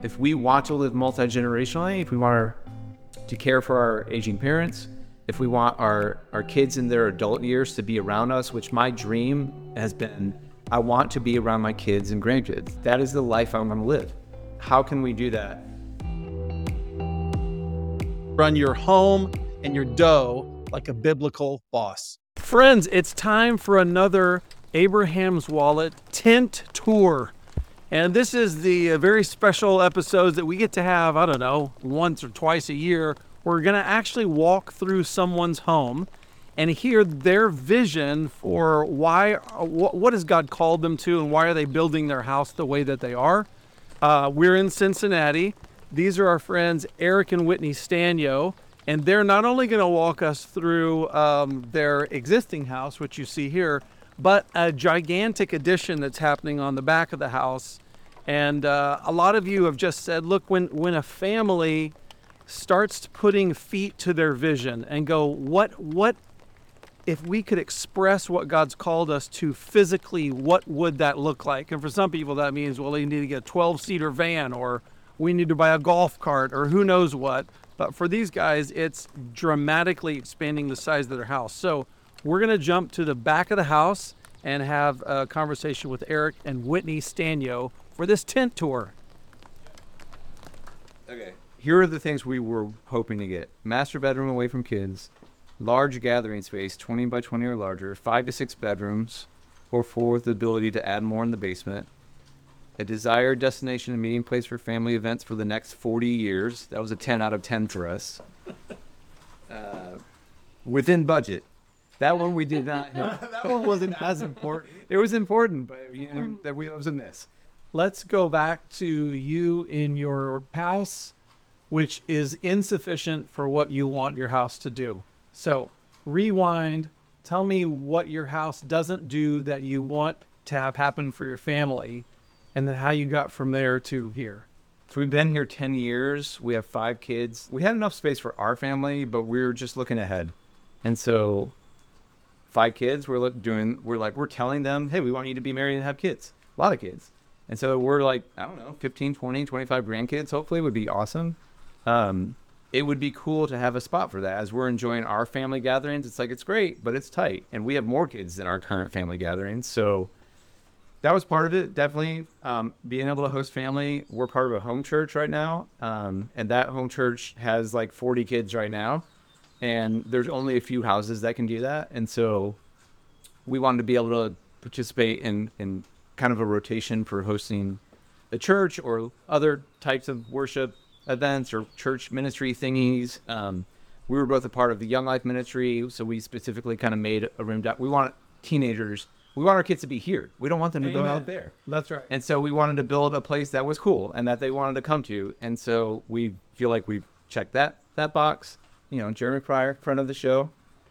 If we want to live multi-generationally, if we want to care for our aging parents, if we want our kids in their adult years to be around us, which my dream has been, I want to be around my kids and grandkids. That is the life I want to live. How can we do that? Run your home and your dough like a biblical boss. Friends, it's time for another Abraham's Wallet tent tour. And this is the very special episodes that we get to have, I don't know, once or twice a year. We're going to actually walk through someone's home and hear their vision for what has God called them to, and why are they building their house the way that they are. We're in Cincinnati. These are our friends Eric and Whitney Stanyo, and they're not only going to walk us through their existing house, which you see here, but a gigantic addition that's happening on the back of the house. And a lot of you have just said, look, when a family starts putting feet to their vision and go, what if we could express what God's called us to physically, what would that look like? And for some people that means, well, you need to get a 12-seater van, or we need to buy a golf cart, or who knows what. But for these guys, it's dramatically expanding the size of their house. So we're going to jump to the back of the house and have a conversation with Eric and Whitney Stanyo for this tent tour. Okay. Here are the things we were hoping to get. Master bedroom away from kids, large gathering space, 20 by 20 or larger, 5 to 6 bedrooms, or 4 with the ability to add more in the basement. A desired destination and meeting place for family events for the next 40 years. That was a 10 out of 10 for us. Within budget. That one we did not hit. That one wasn't as important. It was important, but that was a miss. Let's go back to you in your house, which is insufficient for what you want your house to do. So rewind, tell me what your house doesn't do that you want to have happen for your family, and then how you got from there to here. So we've been here 10 years. We have 5 kids. We had enough space for our family, but we were just looking ahead. And so 5 kids, we're telling them, hey, we want you to be married and have kids. A lot of kids. And so we're like, I don't know, 15, 20, 25 grandkids, hopefully, would be awesome. It would be cool to have a spot for that. As we're enjoying our family gatherings, it's great, but it's tight. And we have more kids than our current family gatherings. So that was part of it, definitely. Being able to host family. We're part of a home church right now. And that home church has 40 kids right now. And there's only a few houses that can do that. And so we wanted to be able to participate in kind of a rotation for hosting a church or other types of worship events or church ministry thingies. We were both a part of the Young Life ministry, so we specifically kind of made a room. We want teenagers. We want our kids to be here. We don't want them to go out there. That's right. And so we wanted to build a place that was cool and that they wanted to come to. And so we feel like we've checked that box. Jeremy Pryor, friend of the show,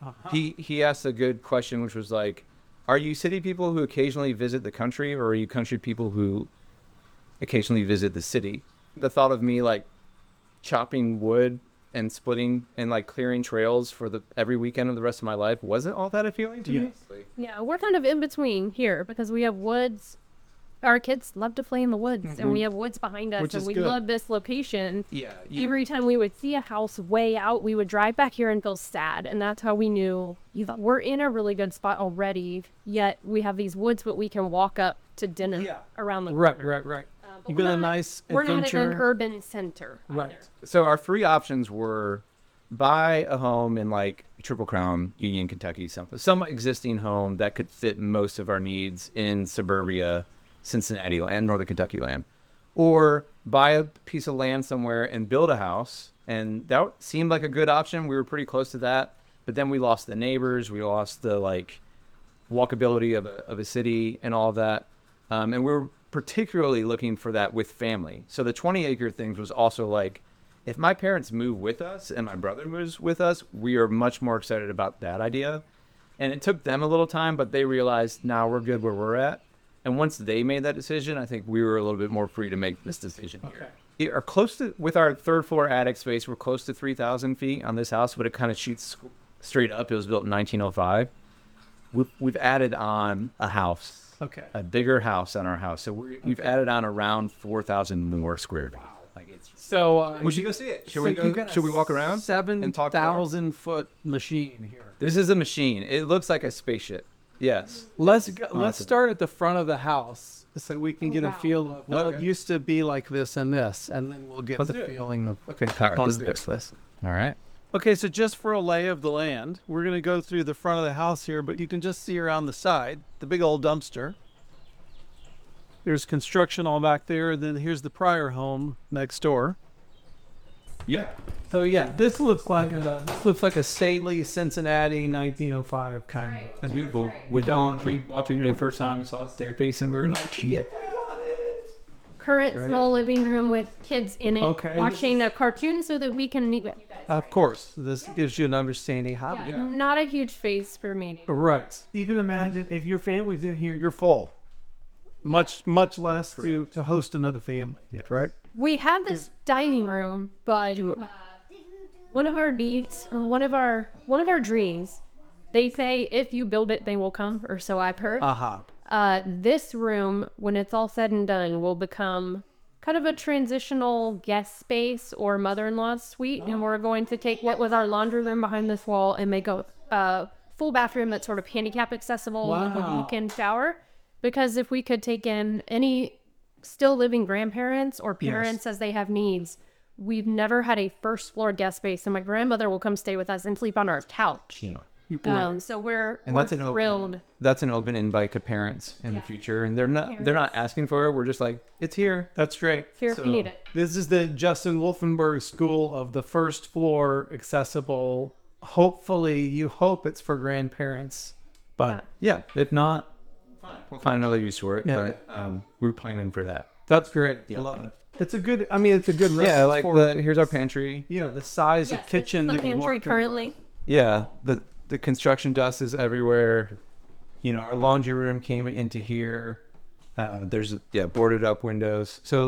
he asked a good question, which was are you city people who occasionally visit the country, or are you country people who occasionally visit the city? The thought of me chopping wood and splitting and clearing trails for every weekend of the rest of my life wasn't all that appealing to me. Yeah, we're kind of in between here because we have woods. Our kids love to play in the woods, and we have woods behind us, and we love this location. Yeah. Every time we would see a house way out, we would drive back here and feel sad, and that's how we knew we're in a really good spot already, yet we have these woods, but we can walk up to dinner around the corner. Right. You've got a nice adventure. We're not in an urban center. Right. Either. So our 3 options were buy a home in Triple Crown, Union, Kentucky, some existing home that could fit most of our needs in suburbia, Cincinnati and Northern Kentucky land, or buy a piece of land somewhere and build a house. And that seemed like a good option. We were pretty close to that, but then we lost the neighbors. We lost the walkability of a city and all of that. And we were particularly looking for that with family. So the 20-acre thing was also if my parents move with us and my brother moves with us, we are much more excited about that idea. And it took them a little time, but they realized now we're good where we're at. And once they made that decision, I think we were a little bit more free to make this decision here. We are close to, with our 3rd floor attic space, we're close to 3,000 feet on this house, but it kind of shoots straight up. It was built in 1905. We've added on a house, a bigger house on our house. So we've added on around 4,000 more square feet. Like it's. So We should go see it. so you've got Should we walk around? and talk more? 7,000-foot machine here. This is a machine. It looks like a spaceship. Yes. Let's Awesome. start at the front of the house so we can get a wow. feel of what it Okay. used to be like this and this, and then we'll get Let's the do it. feeling of. Okay. All right. Let's do this. All right. Okay, so just for a lay of the land, we're going to go through the front of the house here, but you can just see around the side, the big old dumpster. There's construction all back there, and then here's the Pryor home next door. Yeah. So yeah, this looks like a stately Cincinnati 1905 kind of. That's beautiful. We walked through the first time we saw the staircase and we were like, shit. Current small living room with kids in it, Okay. watching a cartoon so that we can meet with you guys. Of course, this gives you an understanding how. Yeah, not a huge space for me. Right. You can imagine if your family's in here, you're full. Much less to host another family. Yeah. Right. We have this dining room, but one of our needs, or one of our dreams, they say if you build it, they will come, or so I've heard. This room, when it's all said and done, will become kind of a transitional guest space or mother-in-law's suite, and we're going to take what was our laundry room behind this wall and make a full bathroom that's sort of handicap accessible with a walk-in shower. Because if we could take in any still living grandparents or parents as they have needs, we've never had a first floor guest space, and my grandmother will come stay with us and sleep on our couch. So we're That's an thrilled. That's an open invite to parents in the future, and they're not asking for it. We're just like, it's here. That's great. Here if you need it. This is the Justin Wolfenberg School of the first floor accessible. Hopefully, you hope it's for grandparents, but Yeah. If not, we'll find another use for it. Yeah. But we're planning for that. that's great. I love it. It's a good. I mean, it's a good. Yeah, like for, here's our pantry. the size of kitchen. The that you pantry walk in. currently. Yeah, the construction dust is everywhere. Our laundry room came into here. There's boarded up windows. So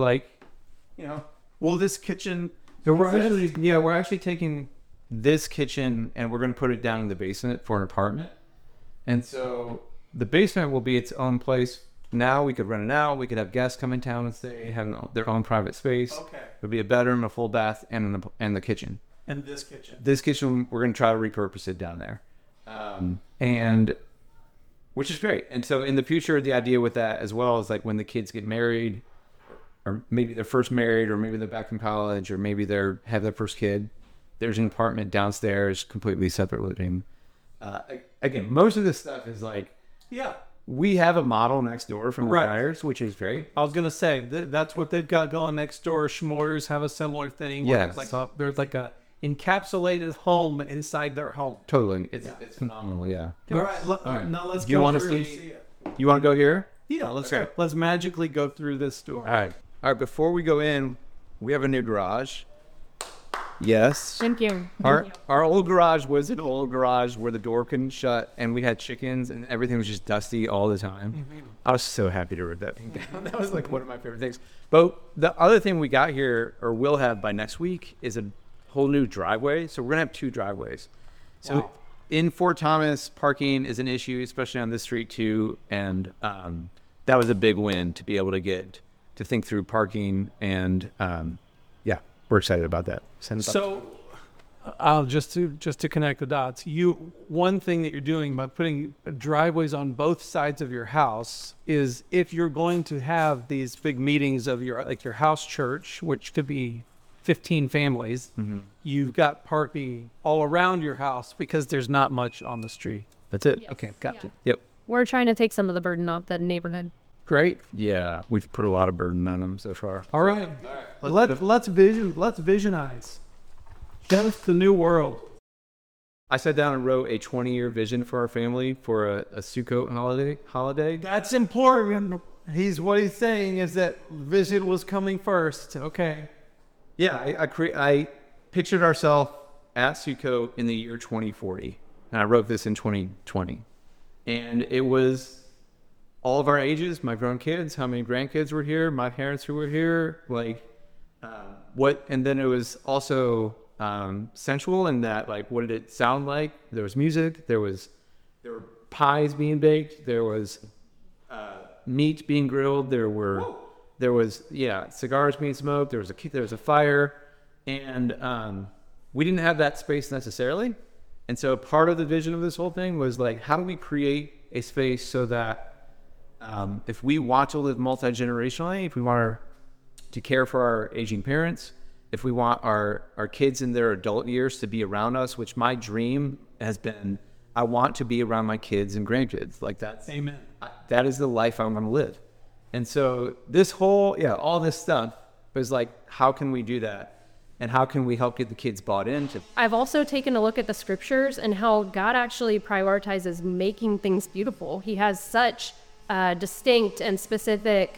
Well, this kitchen. we're actually taking this kitchen and we're going to put it down in the basement for an apartment. And so the basement will be its own place. Now we could rent it out. We could have guests come in town and stay, have their own private space. Okay. It'll be a bedroom, a full bath, and the kitchen. And this kitchen. This kitchen, we're going to try to repurpose it down there. And which is great. And so in the future, the idea with that as well is like when the kids get married, or maybe they're first married, or maybe they're back from college, or maybe have their first kid, there's an apartment downstairs, completely separate living. Again, most of this stuff is like, we have a model next door from the Friars, which is great. I was gonna say that's what they've got going next door. Schmoyers have a similar thing. where Yes. there's like a encapsulated home inside their home. Totally. It's phenomenal, yeah. All right, now let's You go wanna through and see- see it. You want to go here? Yeah, let's Okay. go. Let's magically go through this door. All right. Before we go in, we have a new garage. Yes. Thank you. Our old garage was an old garage where the door couldn't shut, and we had chickens, and everything was just dusty all the time. I was so happy to rip that thing down. That was like one of my favorite things. But the other thing we got here, or will have by next week, is a whole new driveway. So we're gonna have 2 driveways. So in Fort Thomas, parking is an issue, especially on this street too. And that was a big win to be able to think through parking, and we're excited about that. So, just to connect the dots, one thing that you're doing by putting driveways on both sides of your house is if you're going to have these big meetings of your house church, which could be 15 families, you've got parking all around your house because there's not much on the street. That's it. Okay, gotcha. Yep. We're trying to take some of the burden off the neighborhood. Great. Yeah, we've put a lot of burden on them so far. All right. Let's visionize. Just the new world. I sat down and wrote a 20-year vision for our family for a Sukkot holiday. That's important. What he's saying is that vision was coming first. Okay. Yeah, I pictured ourselves at Sukkot in the year 2040, and I wrote this in 2020, and it was all of our ages, my grown kids, how many grandkids were here, my parents who were here, and then it was also sensual in that, what did it sound like? There was music, there were pies being baked, there was meat being grilled, there were There was cigars being smoked. There was a fire, and we didn't have that space necessarily. And so part of the vision of this whole thing was like, how do we create a space so that if we want to live multi-generationally, if we want to care for our aging parents, if we want our kids in their adult years to be around us, which my dream has been, I want to be around my kids and grandkids. Like that's, Amen. That is the life I'm going to live. And so this whole, all this stuff was like, how can we do that? And how can we help get the kids bought into? I've also taken a look at the scriptures and how God actually prioritizes making things beautiful. He has such distinct and specific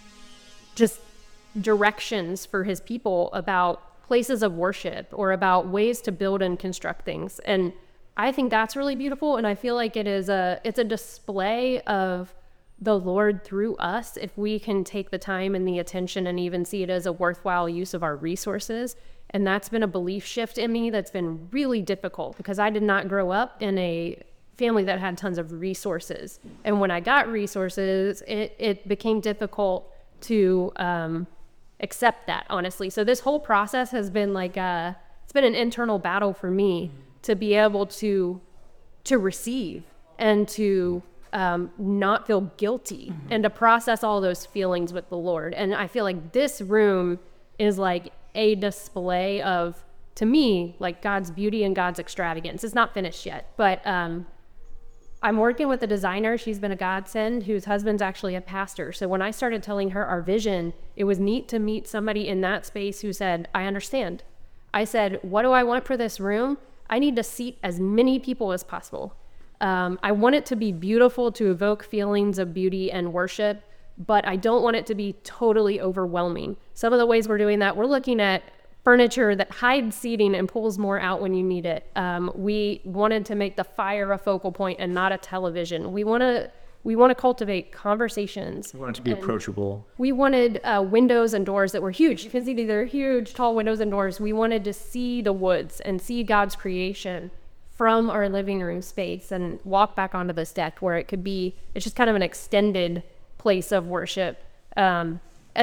just directions for his people about places of worship or about ways to build and construct things. And I think that's really beautiful. And I feel like it's a display of the Lord through us if we can take the time and the attention and even see it as a worthwhile use of our resources. And that's been a belief shift in me that's been really difficult because I did not grow up in a family that had tons of resources. And when I got resources, it became difficult to accept that, honestly. So this whole process has been like it's been an internal battle for me to be able to receive and to not feel guilty and to process all those feelings with the Lord. And I feel like this room is like a display of, to me, like God's beauty and God's extravagance. It's not finished yet, but I'm working with a designer. She's been a godsend, whose husband's actually a pastor. So when I started telling her our vision, it was neat to meet somebody in that space who said, I understand. I said, what do I want for this room? I need to seat as many people as possible. I want it to be beautiful, to evoke feelings of beauty and worship, but I don't want it to be totally overwhelming. Some of the ways we're doing that, we're looking at furniture that hides seating and pulls more out when you need it. We wanted to make the fire a focal point and not a television. We want to cultivate conversations. We want it to be approachable. We wanted windows and doors that were huge. You can see they're huge, tall windows and doors. We wanted to see the woods and see God's creation from our living room space and walk back onto this deck where it could be, it's just kind of an extended place of worship. And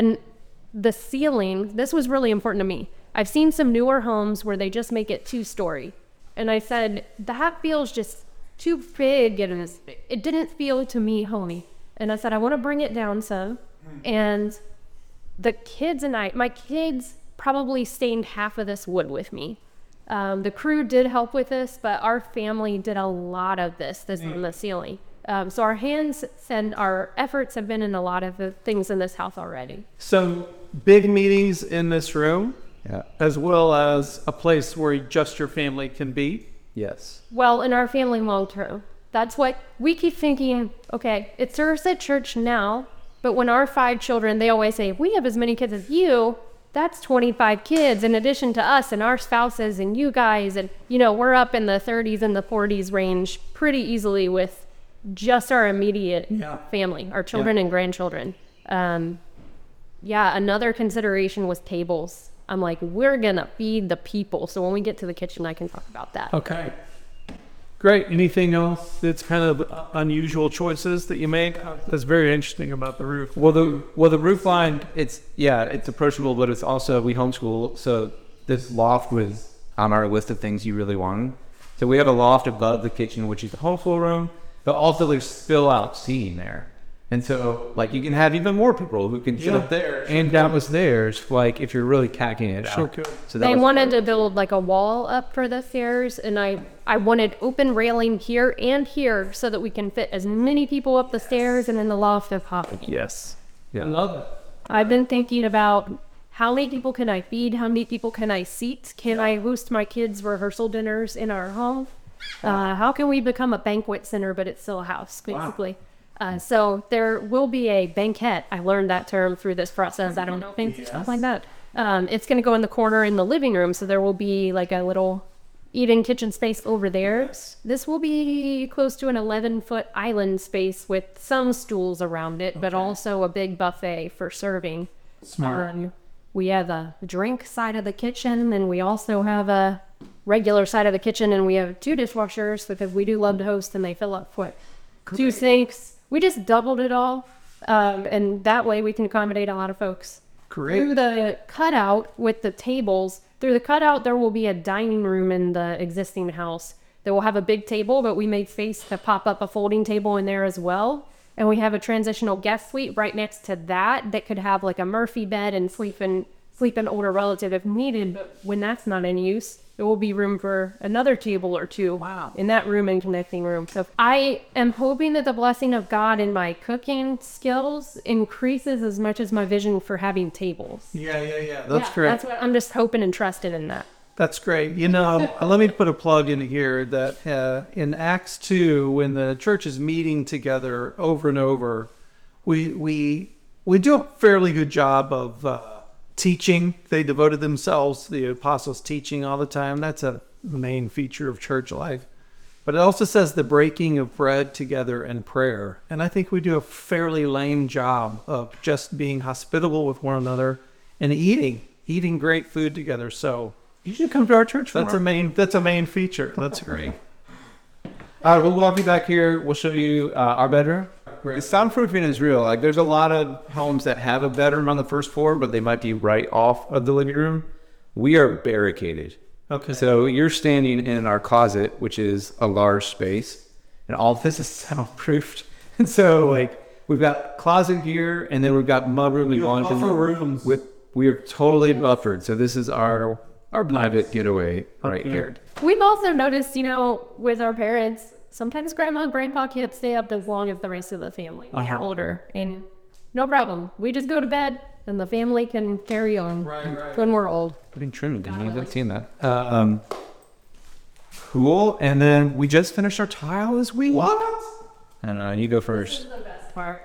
the ceiling, this was really important to me. I've seen some newer homes where they just make it 2-story. And I said, that feels just too big. And it didn't feel to me homey. And I said, I want to bring it down some. And the kids and my kids probably stained half of this wood with me. The crew did help with this, but our family did a lot of this in the ceiling. So our hands and our efforts have been in a lot of the things in this house already. So big meetings in this room, as well as a place where just your family can be. Yes. Well, in our family long term, that's what we keep thinking. Okay, it serves at church now, but when our 5 children, they always say, if we have as many kids as you, that's 25 kids in addition to us and our spouses and you guys. And, we're up in the 30s and the 40s range pretty easily with just our immediate family, our children and grandchildren. Another consideration was tables. I'm like, we're going to feed the people. So when we get to the kitchen, I can talk about that. Okay. Great. Anything else that's kind of unusual choices that you make? That's very interesting about the roof. Well, the roof line, it's approachable, but it's also, we homeschool. So this loft was on our list of things you really wanted. So we have a loft above the kitchen, which is the homeschool room, but also there's spill out seating there. And so, like, you can have even more people who can sit up there and down the stairs, like, if you're really packing it out. Sure could. So they wanted to build, like, a wall up for the stairs, and I wanted open railing here and here so that we can fit as many people up the stairs and in the loft as possible. Yes. Yeah. I love it. I've been thinking about how many people can I feed? How many people can I seat? Can I host my kids' rehearsal dinners in our home? How can we become a banquet center, but it's still a house, basically? Wow. So there will be a banquette. I learned that term through this process. I don't know, fancy stuff like that. It's going to go in the corner in the living room. So there will be like a little eat-in kitchen space over there. This will be close to an 11-foot island space with some stools around it, but also a big buffet for serving. Smart. We have a drink side of the kitchen, and we also have a regular side of the kitchen, and we have 2 dishwashers because we do love to host, and they fill up quick. 2 sinks. We just doubled it all. And that way we can accommodate a lot of folks. Great. Through the cutout with the tables, through the cutout, there will be a dining room in the existing house that will have a big table, but we made space to pop up a folding table in there as well. And we have a transitional guest suite right next to that could have like a Murphy bed and sleep an older relative if needed. But when that's not in use, there will be room for another table or two. Wow. In that room and connecting room. So I am hoping that the blessing of God in my cooking skills increases as much as my vision for having tables. Yeah. That's great. That's what I'm just hoping and trusting in that. That's great. Let me put a plug in here that in Acts 2, when the church is meeting together over and over, we do a fairly good job of teaching. They devoted themselves to the apostles' teaching all the time. That's a main feature of church life. But it also says the breaking of bread together and prayer. And I think we do a fairly lame job of just being hospitable with one another and eating great food together. So you should come to our church. That's a main feature. That's great. All right, we'll walk you back here. We'll show you our bedroom. The soundproofing is real. Like, there's a lot of homes that have a bedroom on the first floor, but they might be right off of the living room. We are barricaded. Okay. So you're standing in our closet, which is a large space, and all of this is soundproofed. And so, like, we've got closet here, and then we've got mudroom and laundry rooms. We are totally buffered. So this is our private getaway right here. We've also noticed, with our parents, sometimes grandma and grandpa can't stay up as long as the rest of the family. They're older, and no problem. We just go to bed, and the family can carry on when we're old. I've been trimming. I haven't seen that. Cool. And then we just finished our tile this week. What? And you go first. This is the best part.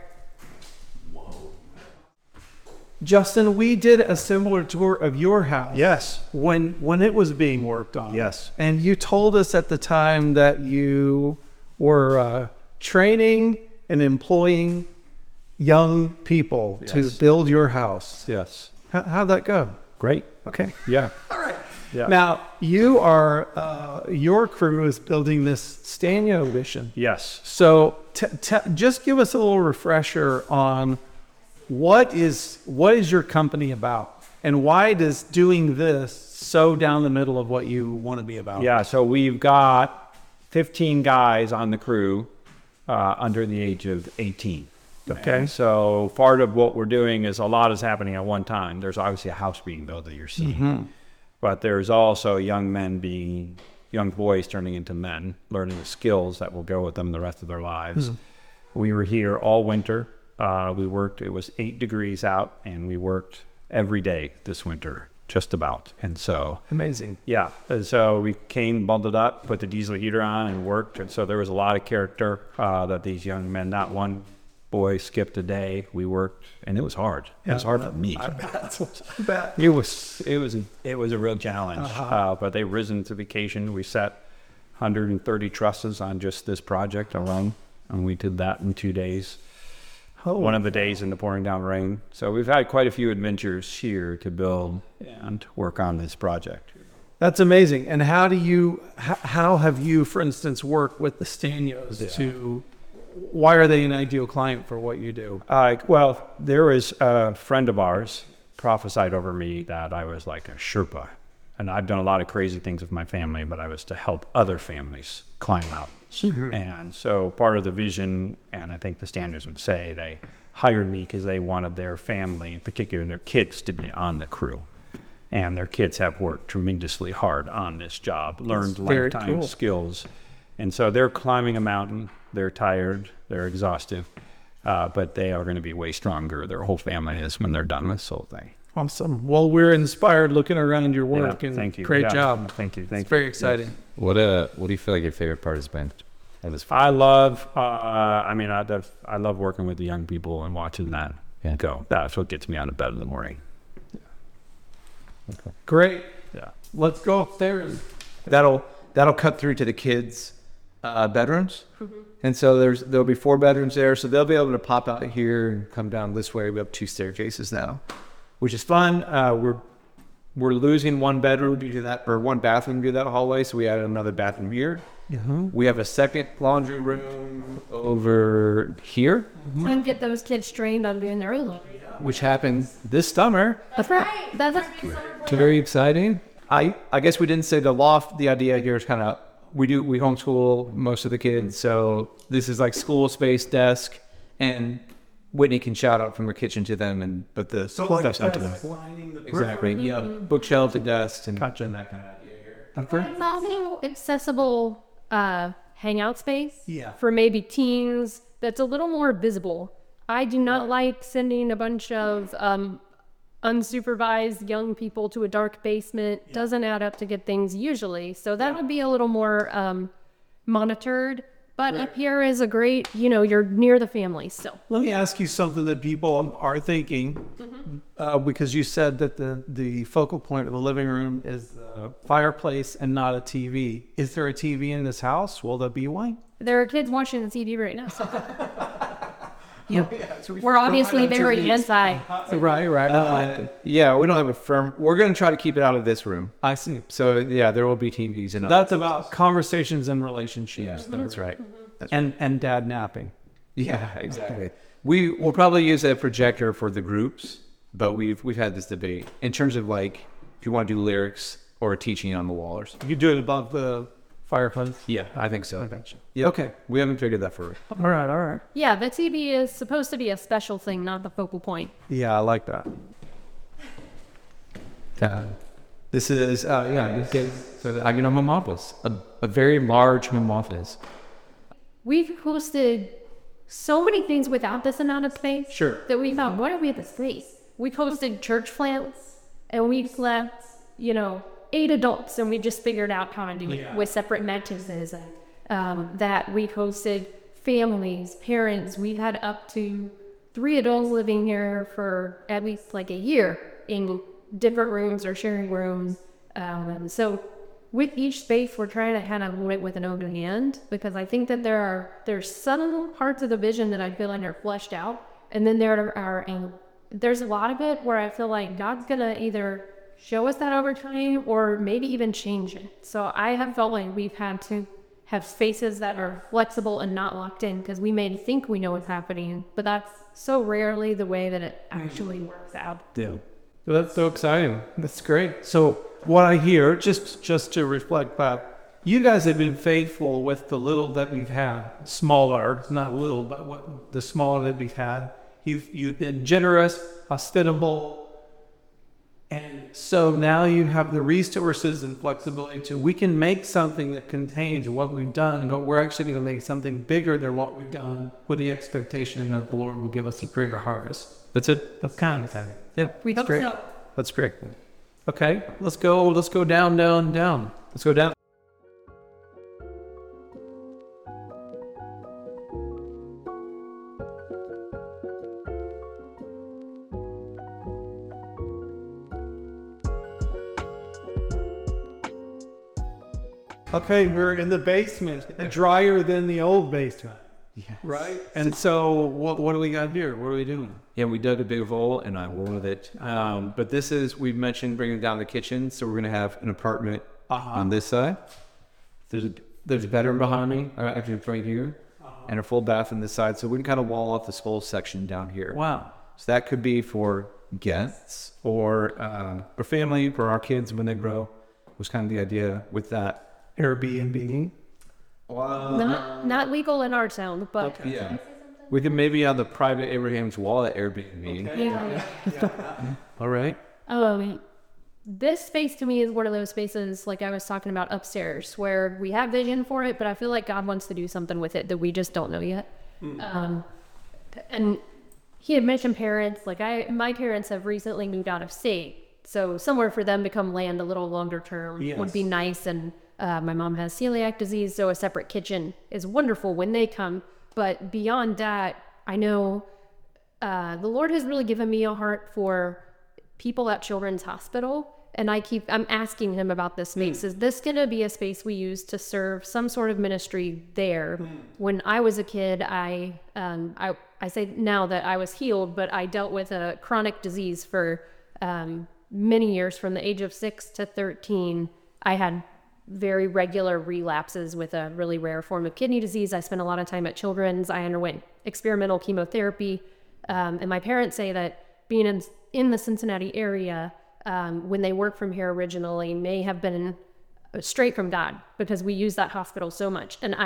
Justin, we did a similar tour of your house. Yes. When it was being worked on. Yes. And you told us at the time that you were training and employing young people to build your house. Yes. How'd that go? Great. Okay. Yeah. All right. Yeah. Now, you are, your crew is building this Stanio Edition. Yes. So just give us a little refresher on what is your company about, and why does doing this so down the middle of what you want to be about? Yeah. So we've got 15 guys on the crew under the age of 18. Okay. And so part of what we're doing is a lot is happening at one time. There's obviously a house being built that you're seeing, but there's also young boys turning into men, learning the skills that will go with them the rest of their lives. We were here all winter. We worked, it was 8 degrees out, and we worked every day this winter, just about. And so, Amazing. yeah. And so we came, bundled up, put the diesel heater on, and worked. And so there was a lot of character that these young men, not one boy skipped a day. We worked, and it was hard. It was hard for me. I bet. It was a real challenge. But they've risen to the occasion. We set 130 trusses on just this project alone, and we did that in 2 days. One of the days in the pouring down rain. So we've had quite a few adventures here to build and work on this project. That's amazing. And how have you, for instance, worked with the Stanios why are they an ideal client for what you do? Well, there was a friend of ours prophesied over me that I was like a Sherpa. And I've done a lot of crazy things with my family, but I was to help other families climb out. And so part of the vision, and I think the standards would say, they hired me because they wanted their family, in particular their kids, to be on the crew. And their kids have worked tremendously hard on this job, learned lifetime skills. And so they're climbing a mountain. They're tired. They're exhausted. But they are going to be way stronger. Their whole family is when they're done with this whole thing. Awesome. Well, we're inspired looking around your work. Yeah, and thank you. Great job. Thank you. It's very exciting. What do you feel like your favorite part has been? I love. I love working with the young people and watching that go. That's what gets me out of bed in the morning. Okay. Great. Yeah. Let's go upstairs. That'll cut through to the kids' bedrooms. And so there'll be 4 bedrooms there, so they'll be able to pop out here and come down this way. We have 2 staircases now, which is fun. We're losing 1 bedroom due to that, or 1 bathroom due to that hallway, so we added another bathroom here. We have a second laundry room over here, And get those kids trained on doing their own laundry. which happens this summer. That's right. That's Very exciting. I guess we didn't say the loft. The idea here is kind of we homeschool most of the kids, so this is like school space, desk, and Whitney can shout out from her kitchen to them, but the stuff's up to them. Exactly. Yeah, bookshelves and desks and that kind of idea here. It's also accessible hangout space Yeah. for maybe teens that's a little more visible. I do not like sending a bunch of unsupervised young people to a dark basement. Doesn't add up to good things usually. So that would be a little more monitored. But up here is a great, you're near the family still. Let me ask you something that people are thinking, because you said that the focal point of the living room is the fireplace and not a TV. Is there a TV in this house? Will there be one? There are kids watching the TV right now. We're obviously very anti. Right. Yeah, we don't have a firm. We're going to try to keep it out of this room. I see. So yeah, there will be TVs and That's about conversations and relationships. that's right. And dad napping. Yeah, exactly. We will probably use a projector for the groups, but we've had this debate in terms of like if you want to do lyrics or teaching on the wall or something. You do it above the fireplace. Yeah, I think so. Yeah. Okay. We haven't figured that for. All right. Yeah, the TV is supposed to be a special thing, not the focal point. Yeah, I like that. This is this is so I mean, home office, a very large home office. We've hosted so many things without this amount of space. Sure. That we thought, what if we had the space? We've hosted church plants, and we've slept, 8 adults, and we just figured out how to do it with separate mattresses. And that we've hosted families, parents. We've had up to 3 adults living here for at least like a year in different rooms or sharing rooms. And so with each space, we're trying to kind of move it with an open hand, because I think that there's subtle parts of the vision that I feel like are fleshed out, and then there's a lot of it where I feel like God's gonna either show us that over time or maybe even change it. So I have felt like we've had to have spaces that are flexible and not locked in, because we may think we know what's happening, but that's so rarely the way that it actually works out. Yeah. Well, that's so exciting. That's great. So what I hear, just to reflect back, you guys have been faithful with the little that we've had, smaller, not little, but the smaller that we've had. You've been generous, hospitable, and so now you have the resources and flexibility to, we can make something that contains what we've done, but we're actually going to make something bigger than what we've done, with the expectation that the Lord will give us a greater harvest. That's it. That's kind of thing. Yeah, We hope great. so. That's great. Okay, let's go down. Let's go down. Okay, we're in the basement, drier than the old basement. Yeah. Right? And so what do we got here? What are we doing? Yeah, we dug a big hole and I rolled it. But this is, we've mentioned bringing down the kitchen, so we're going to have an apartment on this side. There's a bedroom behind me, actually right here, and a full bath on this side. So we can kind of wall off this whole section down here. Wow. So that could be for guests or family, for our kids when they grow, was kind of the idea with that. Airbnb. Not legal in our town, but Yeah. We could maybe on the private Abraham's Wall at Airbnb. yeah. All right. This space to me is one of those spaces, like I was talking about upstairs, where we have vision for it, but I feel like God wants to do something with it that we just don't know yet. And he had mentioned parents, like my parents have recently moved out of state, so somewhere for them to come land a little longer term would be nice. And my mom has celiac disease, so a separate kitchen is wonderful when they come. But beyond that, I know the Lord has really given me a heart for people at Children's Hospital. And I'm asking him about this space. Is this going to be a space we use to serve some sort of ministry there? When I was a kid, I say now that I was healed, but I dealt with a chronic disease for many years. From the age of 6 to 13, I had very regular relapses with a really rare form of kidney disease. I spent a lot of time at Children's. I underwent experimental chemotherapy. And my parents say that being in the Cincinnati area, when they worked from here originally, may have been straight from God, because we use that hospital so much. And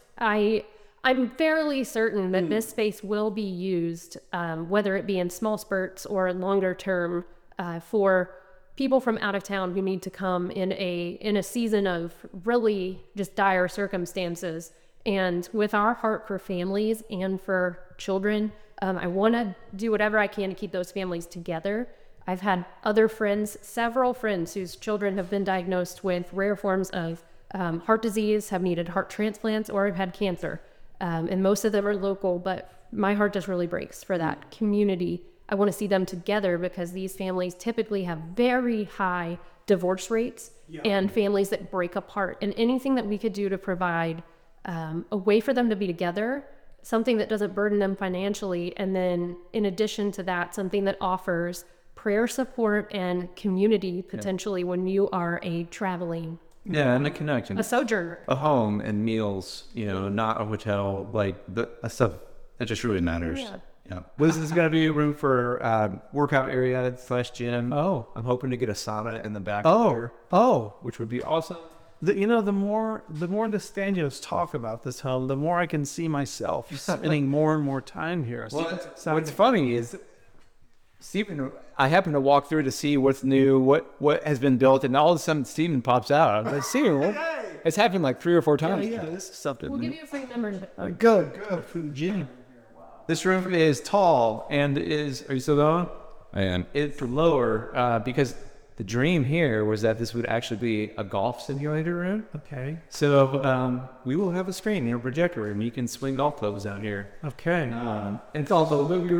I'm fairly certain that this space will be used, whether it be in small spurts or longer term, for people from out of town who need to come in a season of really just dire circumstances. And with our heart for families and for children, I want to do whatever I can to keep those families together. I've had other friends, several friends whose children have been diagnosed with rare forms of heart disease, have needed heart transplants, or have had cancer. And most of them are local, but my heart just really breaks for that community. I want to see them together, because these families typically have very high divorce rates and families that break apart. And anything that we could do to provide a way for them to be together, something that doesn't burden them financially, and then in addition to that, something that offers prayer support and community potentially when you are a traveling and a connection, a sojourner, a home and meals, not a hotel, like the stuff that just really matters. Yeah. This is going to be a room for workout area / gym. Oh. I'm hoping to get a sauna in the back. Which would be awesome. The more the Stanios talk about this home, the more I can see myself spending more and more time here. What's funny is, Stephen, I happen to walk through to see what's new, what has been built, and all of a sudden Stephen pops out. I'm like, Stephen, it's happened like 3 or 4 times. This is something. we'll give you a free number. Good. Jim. This room is tall and are you still going? I am. It's lower because the dream here was that this would actually be a golf simulator room. Okay. So we will have a screen, a projector room. You can swing golf clubs out here. Okay. And it's also a movie room.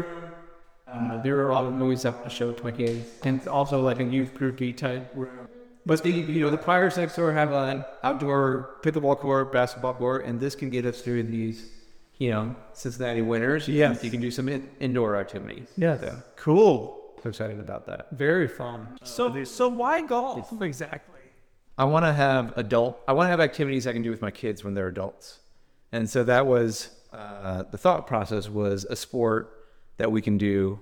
There are a lot of movies that to show to my kids. And it's also like a youth groupie type room. But the Pirates next door have an outdoor pickleball court, basketball court, and this can get us through these, Cincinnati winters. Yes. You can do some indoor activities. Yes. So, Cool. so excited about that. Very fun. So why golf exactly? I want to have activities I can do with my kids when they're adults. And so that was, the thought process was a sport that we can do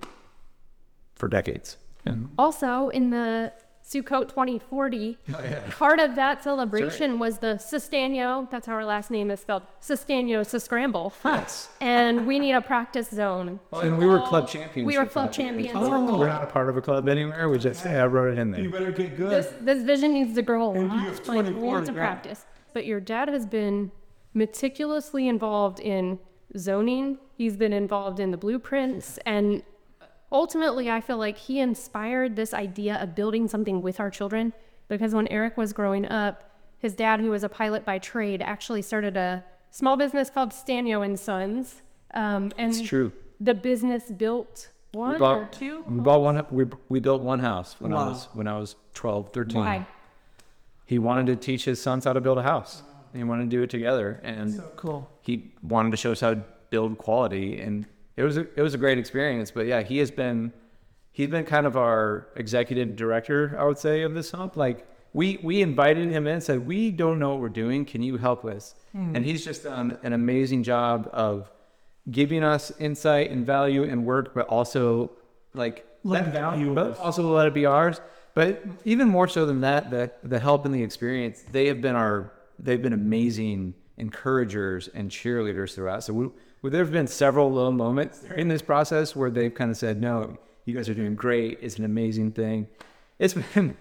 for decades. Yeah. Also, in the Sukkot 2040, part of that celebration was the Sustainio, that's how our last name is spelled, Sustainio Scramble. Nice. And we need a practice zone. And we were club champions. We were club champions. We're not a part of a club anywhere. We just, I wrote it in there. You better get good. This vision needs to grow a lot. you have 24 to grand. practice. But your dad has been meticulously involved in zoning. He's been involved in the blueprints, and ultimately I feel like he inspired this idea of building something with our children, because when Eric was growing up, his dad, who was a pilot by trade, actually started a small business called Stanio and Sons. And It's true. the business built one or two. We bought one. We built one house when Wow. I was 12, 13. Why? He wanted to teach his sons how to build a house. He wanted to do it together, and Cool. he wanted to show us how to build quality, and it was a great experience. But yeah, he's been kind of our executive director, I would say, of this hub. Like we invited him in and said, we don't know what we're doing, can you help us? And he's just done an amazing job of giving us insight and value and work, but also like Let value but also let it be ours. But even more so than that, the help and the experience, they've been amazing encouragers and cheerleaders throughout. So there have been several little moments in this process where they've kind of said, no, you guys are doing great. It's an amazing thing. It's been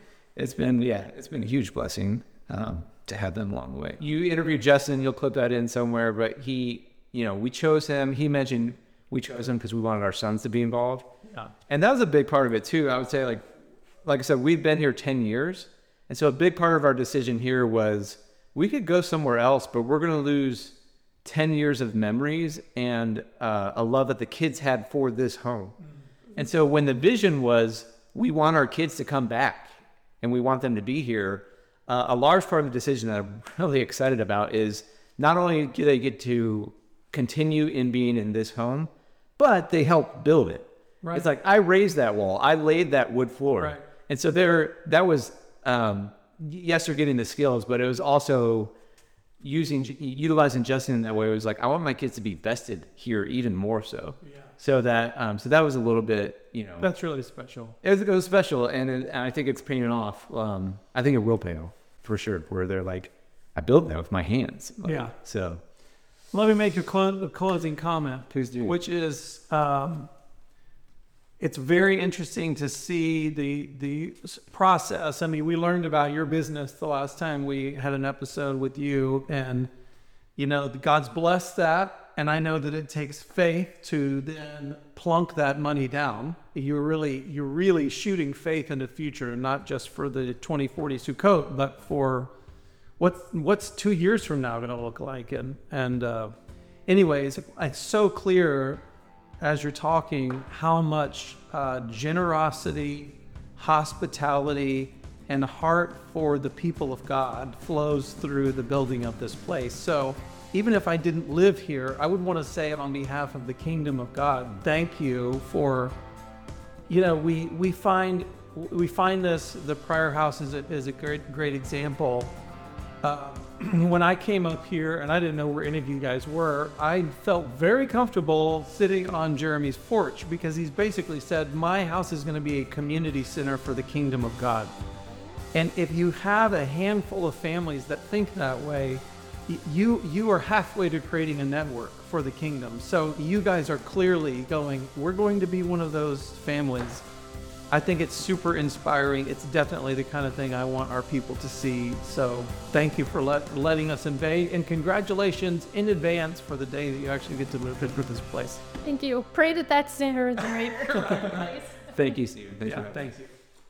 a huge blessing to have them along the way. You interviewed Justin, you'll clip that in somewhere, but we chose him. He mentioned we chose him because we wanted our sons to be involved. Yeah. And that was a big part of it too. I would say like I said, we've been here 10 years. And so a big part of our decision here was we could go somewhere else, but we're going to lose 10 years of memories and a love that the kids had for this home. And so when the vision was, we want our kids to come back and we want them to be here, a large part of the decision that I'm really excited about is not only do they get to continue in being in this home, but they help build it. Right. It's like, I raised that wall. I laid that wood floor. Right. And so that was yes, they're getting the skills, but it was also utilizing Justin in that way. It was like, I want my kids to be vested here even more so. Yeah. So that was a little bit, That's really special. it was special, and I think it's paying off. I think it will pay off for sure. Where they're like, I built that with my hands. Like, Yeah. So Let me make a closing comment. Please do. Which is, it's very interesting to see the process. I mean, we learned about your business the last time we had an episode with you, and God's blessed that. And I know that it takes faith to then plunk that money down. You're really shooting faith in the future, not just for the 2040 Sukkot, but for what's 2 years from now going to look like. And anyways, it's so clear as you're talking how much generosity, hospitality, and heart for the people of God flows through the building of this place. So even if I didn't live here, I would want to say it on behalf of the kingdom of God. Thank you for, we find this, the Prior House is a great example. When I came up here and I didn't know where any of you guys were, I felt very comfortable sitting on Jeremy's porch because he's basically said, my house is going to be a community center for the kingdom of God. And if you have a handful of families that think that way, you are halfway to creating a network for the kingdom. So you guys are clearly going, we're going to be one of those families. I think it's super inspiring. It's definitely the kind of thing I want our people to see. So thank you for letting us invade, and congratulations in advance for the day that you actually get to move into this place. Thank you. Pray that center is the right place. thank you, Stephen. Thank you.